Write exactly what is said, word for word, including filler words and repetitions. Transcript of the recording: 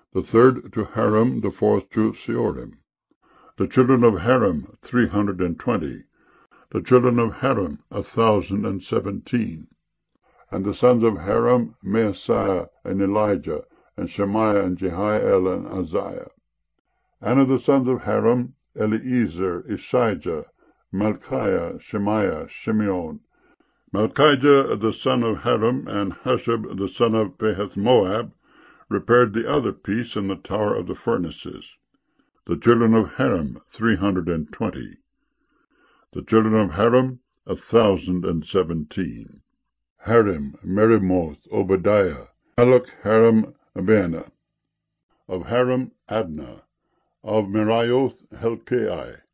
the third to Harim, the fourth to Seorim. The children of Harim, three hundred and twenty. The children of Harim, a thousand and seventeen. And the sons of Harim, Maaseiah and Elijah, and Shemaiah and Jehiel and Uzziah. And of the sons of Harim, Eliezer, Ishijah, Malchiah, Shemaiah, Shimeon. Malchijah the son of Harim and Hushab the son of Pahath-Moab repaired the other piece in the tower of the furnaces. The children of Harim, three hundred and twenty. The children of Harim, a thousand and seventeen. Harim, Merimoth, Obadiah, Melech, Harim, Abana. Of Harim, Adnah. Of Meraioth, Helkai.